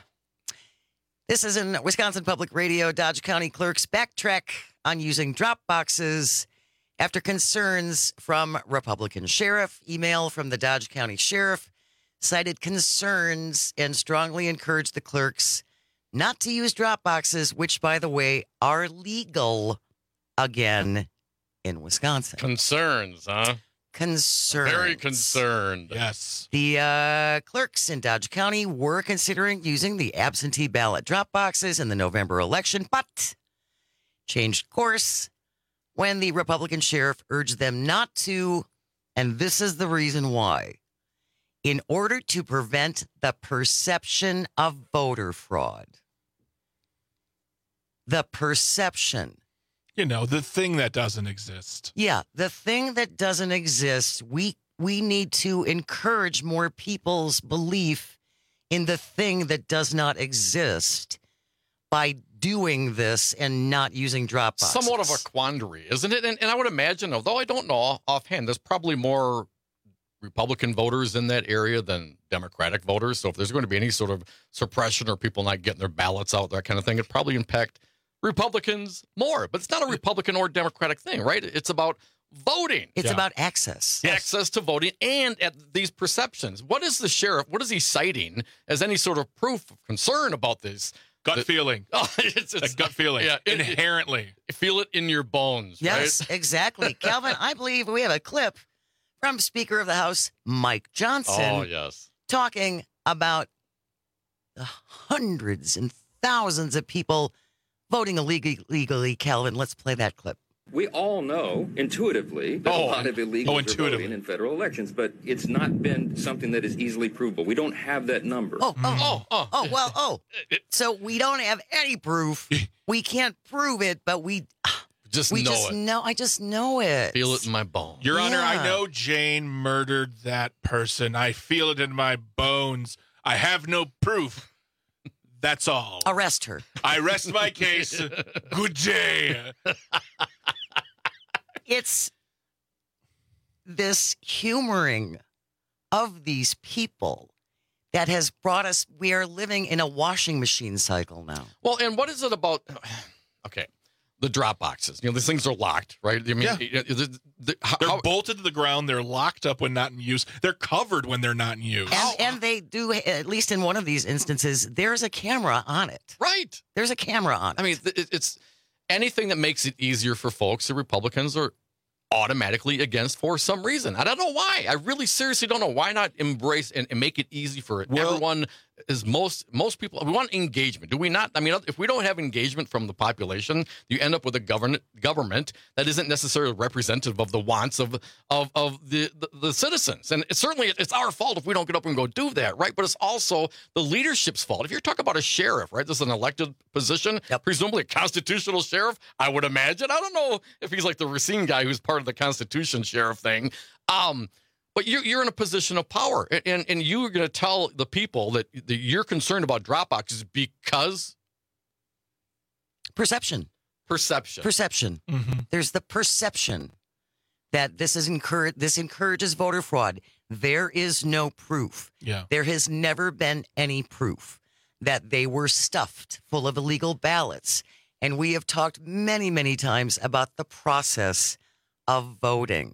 This is in Wisconsin Public Radio. Dodge County clerks backtrack on using drop boxes after concerns from Republican sheriff. Email from the Dodge County sheriff cited concerns and strongly encouraged the clerks not to use drop boxes, which, by the way, are legal again in Wisconsin. Concerns, huh? Concerns. Very concerned. Yes. The clerks in Dodge County were considering using the absentee ballot drop boxes in the November election, but changed course when the Republican sheriff urged them not to, and this is the reason why. In order to prevent the perception of voter fraud. The perception. The thing that doesn't exist. Yeah, the thing that doesn't exist. We need to encourage more people's belief in the thing that does not exist by doing this and not using drop boxes. Somewhat of a quandary, isn't it? And I would imagine, although I don't know offhand, there's probably more Republican voters in that area than Democratic voters. So if there's going to be any sort of suppression or people not getting their ballots out, that kind of thing, it'd probably impact Republicans more. But it's not a Republican or Democratic thing, right? It's about voting. It's about access. Access to voting and at these perceptions. What is the sheriff, what is he citing as any sort of proof of concern about this? Gut feeling. Oh, it's a gut feeling. Yeah, inherently. Feel it in your bones, yes, right? Exactly. Calvin, I believe we have a clip from Speaker of the House, Mike Johnson. Oh, yes. Talking about the hundreds and thousands of people voting illegally. Calvin, let's play that clip. We all know intuitively that a lot of illegals are voting in federal elections, but it's not been something that is easily provable. We don't have that number. So we don't have any proof. We can't prove it, but we just know. I just know it. Feel it in my bones. Your Honor, I know Jane murdered that person. I feel it in my bones. I have no proof. That's all. Arrest her. I rest my case. Good day. It's this humoring of these people that has brought us, we are living in a washing machine cycle now. Well, and what is it about, okay, the drop boxes? These things are locked, right? I mean, they're bolted to the ground. They're locked up when not in use. They're covered when they're not in use. And they do, at least in one of these instances, there's a camera on it. Right. There's a camera on it. I mean, it's anything that makes it easier for folks. The Republicans are automatically against for some reason. I don't know why. I really seriously don't know why not embrace and make it easy for everyone. Is most people, we want engagement, do we not? I mean, if we don't have engagement from the population, you end up with a government that isn't necessarily representative of the wants of the citizens. And it's our fault if we don't get up and go do that, right? But it's also the leadership's fault. If you're talking about a sheriff, right? This is an elected position, presumably a constitutional sheriff, I would imagine. I don't know if he's like the Racine guy who's part of the Constitution sheriff thing. But you're in a position of power, and you're going to tell the people that you're concerned about drop boxes because perception. Mm-hmm. There's the perception that this encourages voter fraud. There is no proof. Yeah. There has never been any proof that they were stuffed full of illegal ballots. And we have talked many, many times about the process of voting.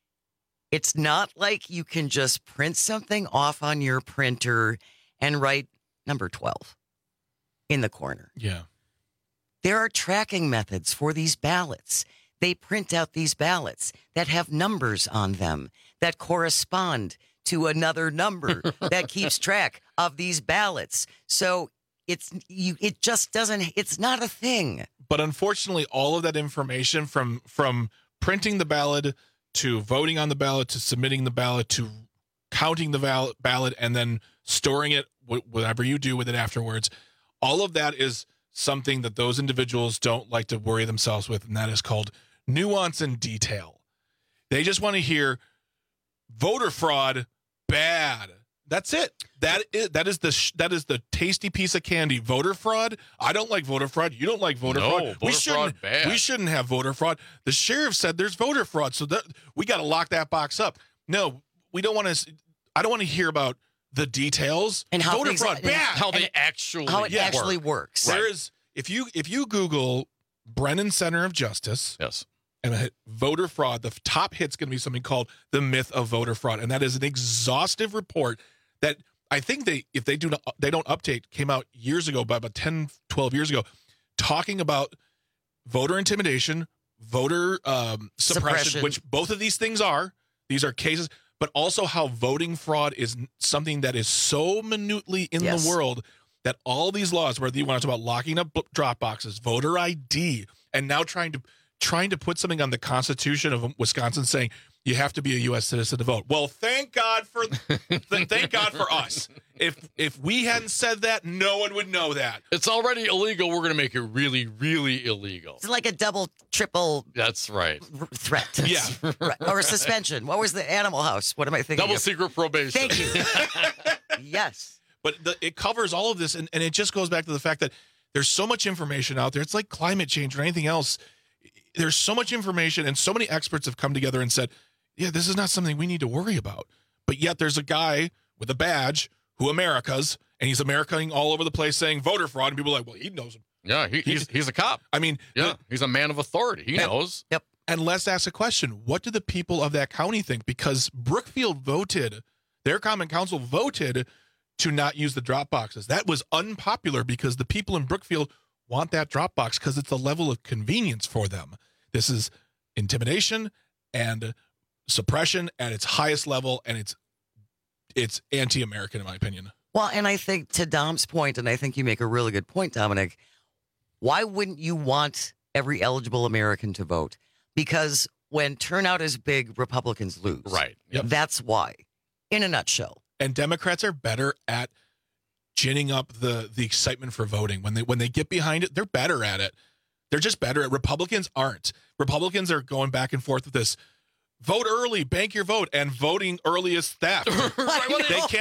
It's not like you can just print something off on your printer and write number 12 in the corner. Yeah. There are tracking methods for these ballots. They print out these ballots that have numbers on them that correspond to another number that keeps track of these ballots. So it's not a thing. But unfortunately, all of that information from printing the ballot to voting on the ballot, to submitting the ballot, to counting the ballot, and then storing it, whatever you do with it afterwards, all of that is something that those individuals don't like to worry themselves with, and that is called nuance and detail. They just want to hear voter fraud, bad. That's it. That is the tasty piece of candy. Voter fraud. I don't like voter fraud. You don't like voter fraud. We shouldn't have voter fraud. The sheriff said there's voter fraud, so that we got to lock that box up. No, we don't want to. I don't want to hear about the details and how voter fraud bad. How it actually works. There is if you Google Brennan Center of Justice, yes, and hit voter fraud, the top hit's going to be something called The Myth of Voter Fraud, and that is an exhaustive report that I think if they don't update, came out years ago, about 10, 12 years ago, talking about voter intimidation, voter suppression, which both of these things are. These are cases, but also how voting fraud is something that is so minutely in the world that all these laws, whether you want to talk about locking up drop boxes, voter ID, and now trying to put something on the Constitution of Wisconsin saying you have to be a U.S. citizen to vote. Well, thank God for us. If we hadn't said that, no one would know that. It's already illegal. We're going to make it really, really illegal. It's like a double, triple. That's right. Threat. Yeah. Right. Or suspension. What was the Animal House? What am I thinking? Double secret probation. Thank you. Yes. But it covers all of this, and it just goes back to the fact that there's so much information out there. It's like climate change or anything else. There's so much information, and so many experts have come together and said, yeah, this is not something we need to worry about. But yet there's a guy with a badge who America's, and he's Americaing all over the place saying voter fraud, and people are like, well, he knows him. Yeah, he's a cop. I mean, he's a man of authority. He knows. Yep. And let's ask a question. What do the people of that county think? Because Brookfield voted, their common council voted to not use the drop boxes. That was unpopular because the people in Brookfield want that drop box because it's a level of convenience for them. This is intimidation and suppression at its highest level, and it's anti-American in my opinion. Well, and I think to Dom's point, and I think you make a really good point, Dominic, why wouldn't you want every eligible American to vote? Because when turnout is big, Republicans lose. Right. Yep. That's why, in a nutshell. And Democrats are better at ginning up the excitement for voting. When they get behind it, they're better at it. They're just better at. Republicans aren't. Republicans are going back and forth with this. Vote early, bank your vote, and voting early is theft.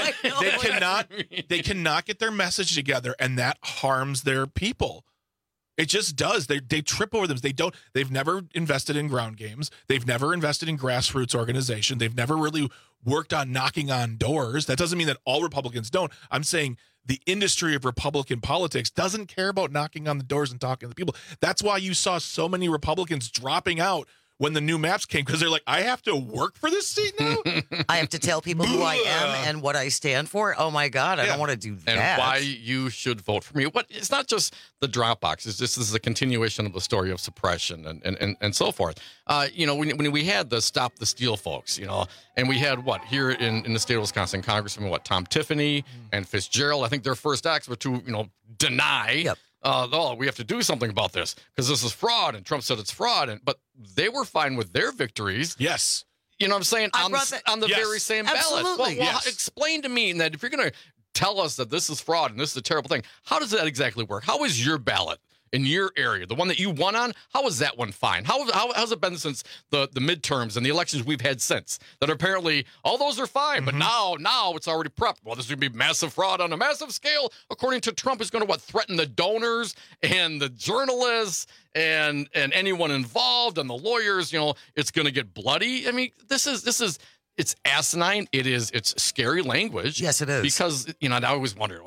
They cannot get their message together, and that harms their people. It just does. They trip over them. They've never invested in ground games. They've never invested in grassroots organization. They've never really worked on knocking on doors. That doesn't mean that all Republicans don't. I'm saying the industry of Republican politics doesn't care about knocking on the doors and talking to the people. That's why you saw so many Republicans dropping out when the new maps came, because they're like, I have to work for this seat now? I have to tell people who I am and what I stand for? Oh, my God, I don't want to do that. And why you should vote for me. It's not just the drop box. This is a continuation of the story of suppression and so forth. When we had the Stop the Steal folks, and we had, here in the state of Wisconsin, Congressman, Tom Tiffany and Fitzgerald, I think their first acts were to, deny we have to do something about this because this is fraud, and Trump said it's fraud, but they were fine with their victories. Yes. You know what I'm saying? On the very same ballot. Absolutely. Well, explain to me that if you're going to tell us that this is fraud and this is a terrible thing, how does that exactly work? How is your ballot in your area, the one that you won on, how is that one fine? How's it been since the midterms and the elections we've had since? That apparently all those are fine, but now it's already prepped. Well, this is going to be massive fraud on a massive scale. According to Trump, is going to threaten the donors and the journalists and anyone involved and the lawyers. It's going to get bloody. I mean, this is. It's asinine. It's scary language. Yes, it is. Because I always wonder,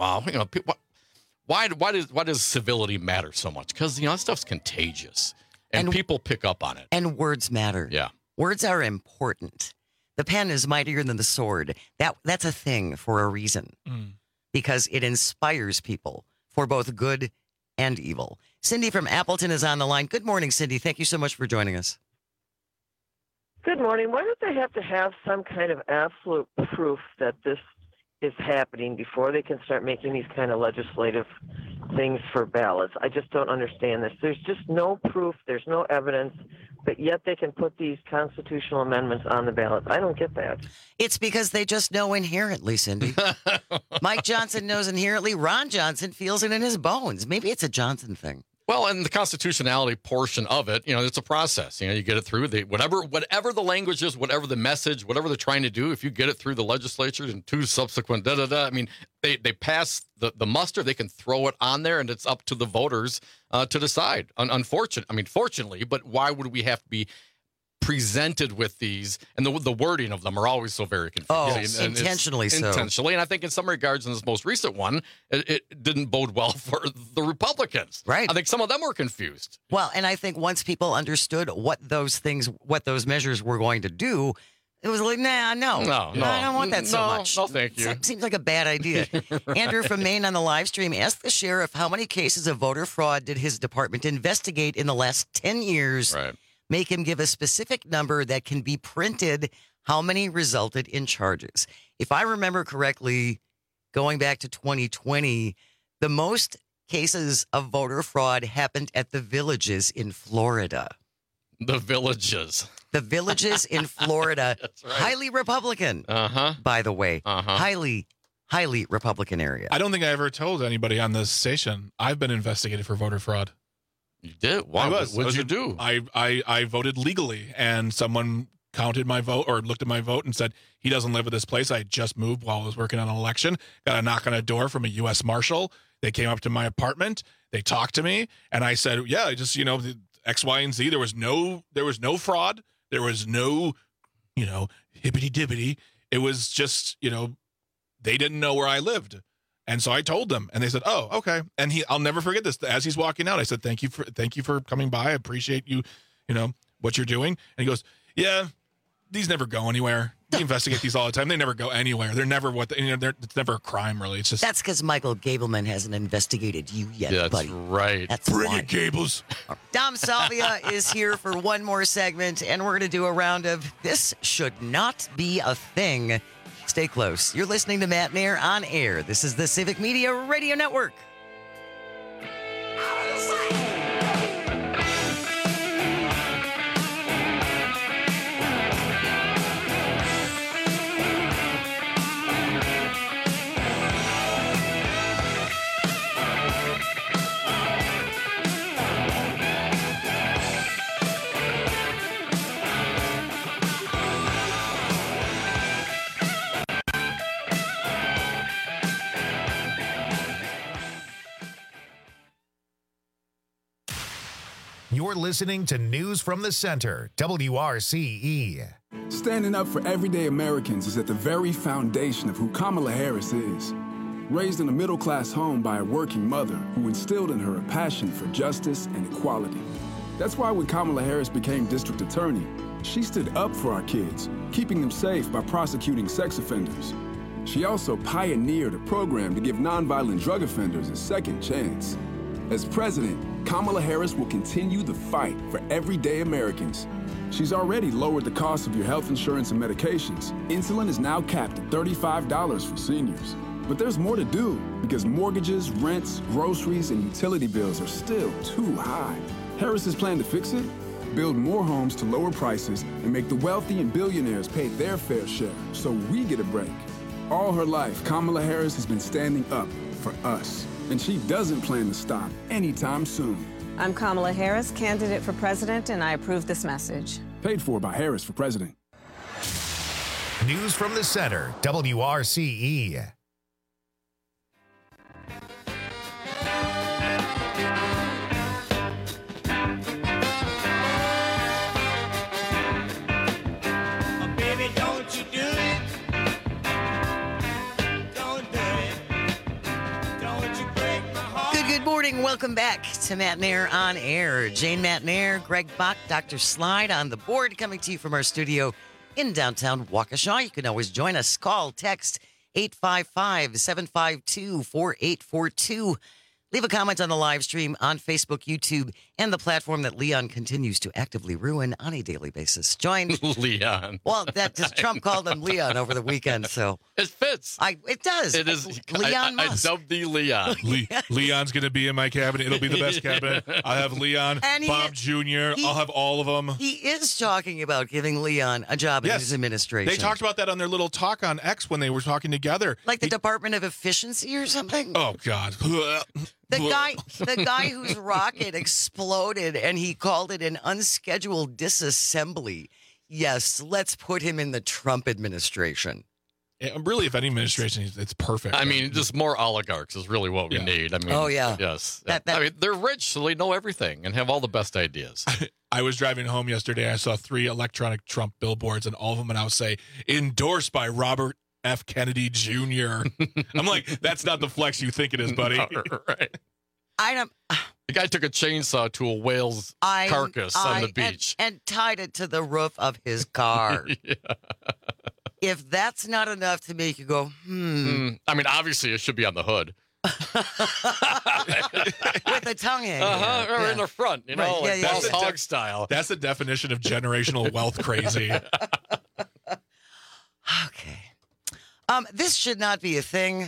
why does civility matter so much? Because that stuff's contagious, and people pick up on it. And words matter. Yeah, words are important. The pen is mightier than the sword. That's a thing for a reason, because it inspires people for both good and evil. Cindy from Appleton is on the line. Good morning, Cindy. Thank you so much for joining us. Good morning. Why don't they have to have some kind of absolute proof that this is happening before they can start making these kind of legislative things for ballots? I just don't understand this. There's just no proof. There's no evidence, but yet they can put these constitutional amendments on the ballot. I don't get that. It's because they just know inherently, Cindy. Mike Johnson knows inherently. Ron Johnson feels it in his bones. Maybe it's a Johnson thing. Well, and the constitutionality portion of it, it's a process. You get it through whatever the language is, whatever the message, whatever they're trying to do. If you get it through the legislature and two subsequent I mean, they pass the muster. They can throw it on there, and it's up to the voters to decide. Fortunately, but why would we have to be presented with these, and the wording of them are always so very confusing. Oh, intentionally so. Intentionally, and I think in some regards, in this most recent one, it didn't bode well for the Republicans. Right. I think some of them were confused. Well, and I think once people understood what those measures were going to do, it was like, no, I don't want that so much. No, thank you. Seems like a bad idea. Andrew from Maine on the live stream asked the sheriff how many cases of voter fraud did his department investigate in the last 10 years. Right. Make him give a specific number that can be printed. How many resulted in charges? If I remember correctly, going back to 2020, the most cases of voter fraud happened at the Villages in Florida. The Villages. The Villages in Florida. That's right. Highly Republican, by the way. Highly Republican area. I don't think I ever told anybody on this station I've been investigated for voter fraud. You did? Wow. What did you do? I voted legally, and someone counted my vote or looked at my vote and said, he doesn't live at this place. I just moved while I was working on an election. Got a knock on a door from a U.S. Marshal. They came up to my apartment. They talked to me, and I said, yeah, just, the X, Y, and Z. There was no fraud. There was no, hippity-dippity. It was just, they didn't know where I lived. And so I told them, and they said, "Oh, okay." And I'll never forget this. As he's walking out, I said, "Thank you for coming by. I appreciate you, what you're doing." And he goes, "Yeah, these never go anywhere. We investigate these all the time. They never go anywhere. They're never it's never a crime, really. It's just that's because Michael Gableman hasn't investigated you yet, buddy. That's right. That's bring it, Gables. Dom Salvia is here for one more segment, and we're going to do a round of This Should Not Be a Thing. Stay close. You're listening to Matt Mayer on air. This is the Civic Media Radio Network. You're listening to News from the Center, WRCE. Standing up for everyday Americans is at the very foundation of who Kamala Harris is. Raised in a middle-class home by a working mother who instilled in her a passion for justice and equality. That's why when Kamala Harris became district attorney, she stood up for our kids, keeping them safe by prosecuting sex offenders. She also pioneered a program to give nonviolent drug offenders a second chance. As president, Kamala Harris will continue the fight for everyday Americans. She's already lowered the cost of your health insurance and medications. Insulin is now capped at $35 for seniors. But there's more to do because mortgages, rents, groceries, and utility bills are still too high. Harris's plan to fix it? Build more homes to lower prices and make the wealthy and billionaires pay their fair share so we get a break. All her life, Kamala Harris has been standing up for us, and she doesn't plan to stop anytime soon. I'm Kamala Harris, candidate for president, and I approve this message. Paid for by Harris for president. News from the Center, WRCE. Welcome back to Matt Nair on Air. Jane Matt Nair, Greg Bach, Dr. Slide on the board, coming to you from our studio in downtown Waukesha. You can always join us. Call, text 855-752-4842. Leave a comment on the live stream on Facebook, YouTube, and the platform that Leon continues to actively ruin on a daily basis. Join Leon. Well, Trump called him Leon over the weekend, so it fits. It does. It is Leon Musk. I dubbed the Leon. Leon's going to be in my cabinet. It'll be the best cabinet. I'll have Leon, Bob Jr. I'll have all of them. He is talking about giving Leon a job in his administration. They talked about that on their little talk on X when they were talking together. Like the Department of Efficiency or something? Oh, God. The guy whose rocket exploded and he called it an unscheduled disassembly. Yes, let's put him in the Trump administration. Yeah, really, if any administration, it's perfect. I mean, just more oligarchs is really what we need. I mean, yes. I mean, they're rich, so they know everything and have all the best ideas. I was driving home yesterday. I saw 3 electronic Trump billboards, and all of them would now say, endorsed by Robert F. Kennedy Jr. I'm like, that's not the flex you think it is, buddy. No, right. The guy took a chainsaw to a whale's carcass on the beach and tied it to the roof of his car. Yeah. If that's not enough to make you go, I mean, obviously, it should be on the hood. With the tongue hanging. Or in the front, you know, like Boss Hog style. That's the definition of generational wealth crazy. Okay. This should not be a thing.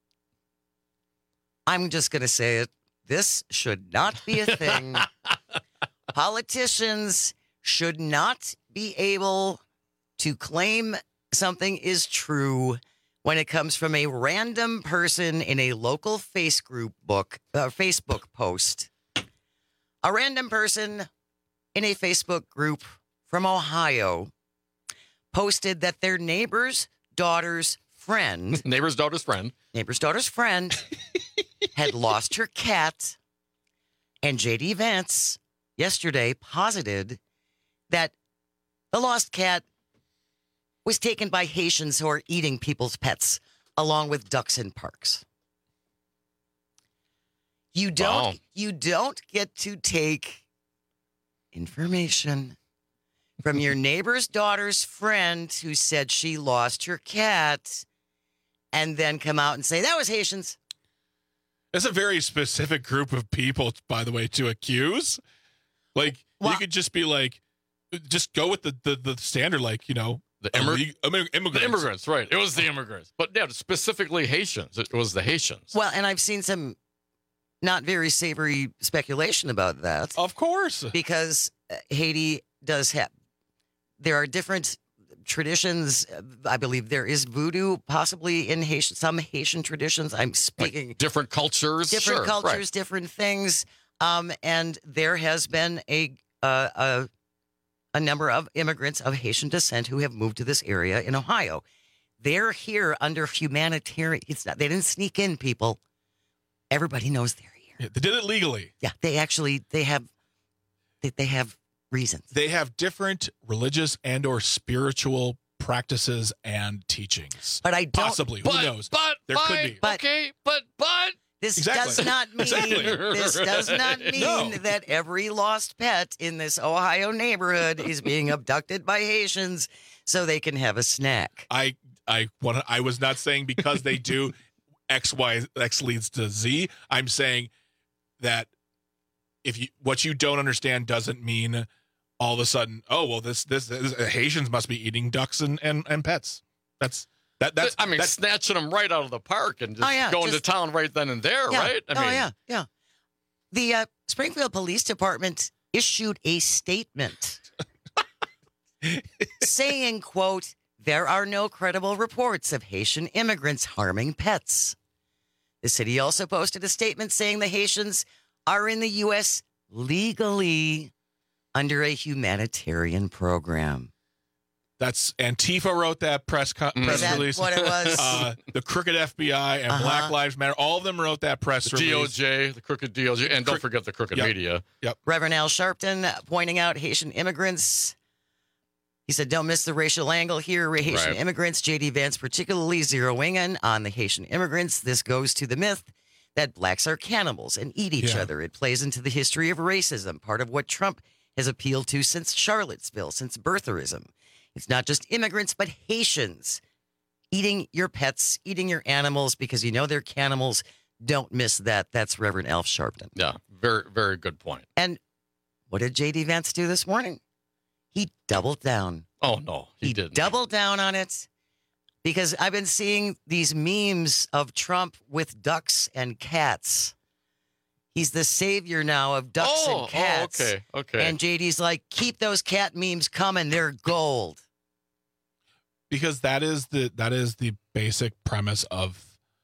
I'm just going to say it. This should not be a thing. Politicians should not be able to claim something is true when it comes from a random person in a local Facebook post. A random person in a Facebook group from Ohio posted that their neighbor's daughter's friend had lost her cat, and J.D. Vance yesterday posited that the lost cat was taken by Haitians who are eating people's pets, along with ducks in parks. You don't get to take information from your neighbor's daughter's friend who said she lost her cat and then come out and say, that was Haitians. That's a very specific group of people, by the way, to accuse. Like, you could just be like, just go with the standard, like, you know, immigrants. The immigrants, right. It was the immigrants. But yeah, specifically Haitians. It was the Haitians. Well, and I've seen some not very savory speculation about that. Of course. Because Haiti does have, there are different traditions. I believe there is voodoo possibly in Haitian, some Haitian traditions. I'm speaking. Like different cultures. Different things. And there has been a number of immigrants of Haitian descent who have moved to this area in Ohio. They're here under humanitarian. They didn't sneak in, people. Everybody knows they're here. Yeah, they did it legally. Yeah, they have They have reasons. They have different religious and or spiritual practices and teachings. But I don't. Possibly. Who knows? There could be. But this does not mean that every lost pet in this Ohio neighborhood is being abducted by Haitians so they can have a snack. I was not saying because they do X leads to Z. I'm saying that what you don't understand doesn't mean all of a sudden, oh well, this Haitians must be eating ducks and pets. That's snatching them right out of the park and just going to town right then and there, right? Yeah. The Springfield Police Department issued a statement saying, quote, "There are no credible reports of Haitian immigrants harming pets." The city also posted a statement saying the Haitians are in the U.S. legally under a humanitarian program. That's Antifa wrote that press release. What it was? The crooked FBI and Black Lives Matter, all of them wrote that press release. DOJ, the crooked DOJ, and don't forget the crooked media. Yep. Reverend Al Sharpton pointing out Haitian immigrants. He said, don't miss the racial angle here. Haitian immigrants, J.D. Vance particularly zeroing in on the Haitian immigrants. This goes to the myth that blacks are cannibals and eat each other. It plays into the history of racism, part of what Trump has appealed to since Charlottesville, since birtherism. It's not just immigrants, but Haitians eating your pets, eating your animals because you know they're cannibals. Don't miss that. That's Reverend Al Sharpton. Yeah, very, very good point. And what did J.D. Vance do this morning? He doubled down. Oh, no, he didn't. Doubled down on it because I've been seeing these memes of Trump with ducks and cats. He's the savior now of ducks and cats. Okay. And JD's like, keep those cat memes coming. They're gold. Because that is the basic premise of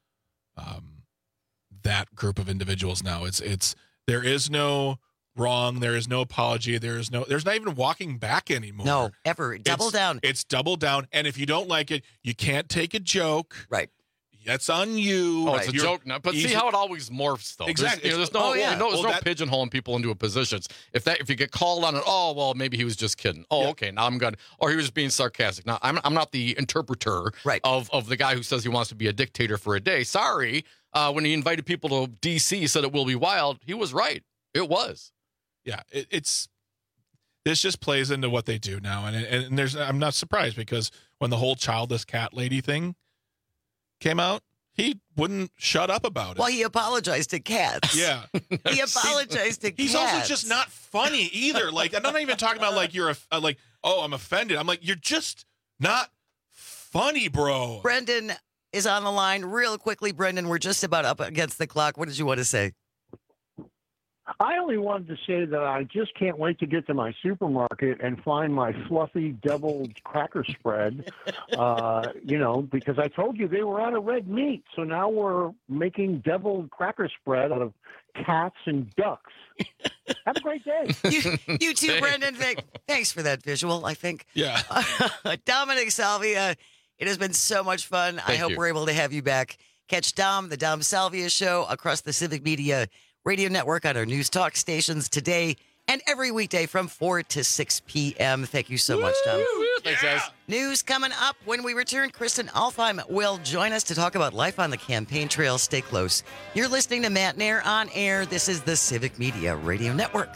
that group of individuals now. It's there is no wrong, there is no apology, there's not even walking back anymore. No, ever. Double down. It's double down. And if you don't like it, you can't take a joke. Right. That's on you. Oh, it's a joke now. But see how it always morphs, though. Exactly. There's no pigeonholing people into a positions. If you get called on it, oh, well, maybe he was just kidding. Oh, okay, now I'm good. Or he was being sarcastic. Now, I'm not the interpreter of the guy who says he wants to be a dictator for a day. Sorry. When he invited people to D.C., he said it will be wild. He was right. It was. Yeah, this just plays into what they do now. And I'm not surprised because when the whole childless cat lady thing came out, he wouldn't shut up about it. Well, he apologized to cats. Yeah. He apologized to cats. He's also just not funny either. Like, I'm not even talking about like you're I'm offended. I'm like, you're just not funny, bro. Brendan is on the line real quickly. Brendan, we're just about up against the clock. What did you want to say? I only wanted to say that I just can't wait to get to my supermarket and find my fluffy deviled cracker spread, because I told you they were out of red meat. So now we're making deviled cracker spread out of cats and ducks. Have a great day. You too, Brendan. Thanks for that visual, I think. Yeah. Dominic Salvia, it has been so much fun. I hope we're able to have you back. Catch the Dom Salvia Show across the Civic Media Radio Network on our news talk stations today and every weekday from 4 to 6 p.m. Thank you so much, Tom. Thanks, guys. News coming up when we return. Kristen Alfheim will join us to talk about life on the campaign trail. Stay close. You're listening to Matt Nair on air. This is the Civic Media Radio Network.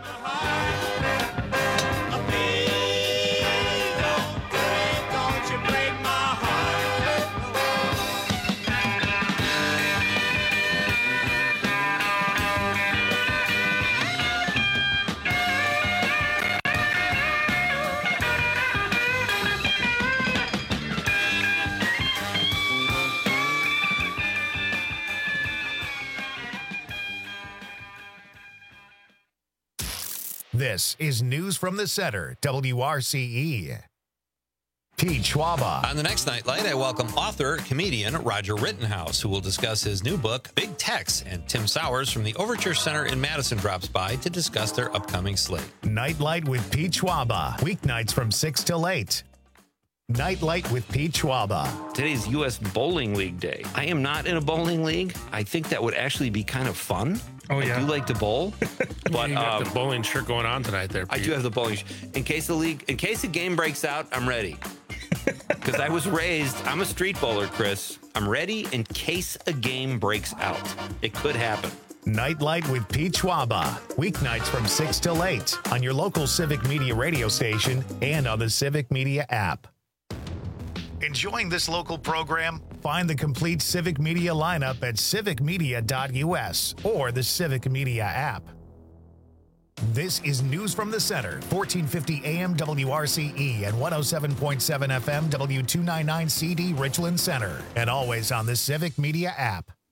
This is News from the Center, WRCE. Pete Schwaba. On the next Nightlight, I welcome author, comedian Roger Rittenhouse, who will discuss his new book, Big Tex, and Tim Sowers from the Overture Center in Madison drops by to discuss their upcoming slate. Nightlight with Pete Schwaba, weeknights from 6 till 8. Nightlight with Pete Schwaba. Today's U.S. Bowling League Day. I am not in a bowling league. I think that would actually be kind of fun. Oh, yeah. I do like to bowl. But you got the bowling shirt going on tonight there, Pete. I do have the bowling shirt. In case a game breaks out, I'm ready. Because I was raised, I'm a street bowler, Chris. I'm ready in case a game breaks out. It could happen. Nightlight with Pete Schwaba. Weeknights from 6 till 8 on your local Civic Media radio station and on the Civic Media app. Enjoying this local program? Find the complete Civic Media lineup at civicmedia.us or the Civic Media app. This is News from the Center, 1450 AM WRCE and 107.7 FM W299 CD Richland Center, and always on the Civic Media app.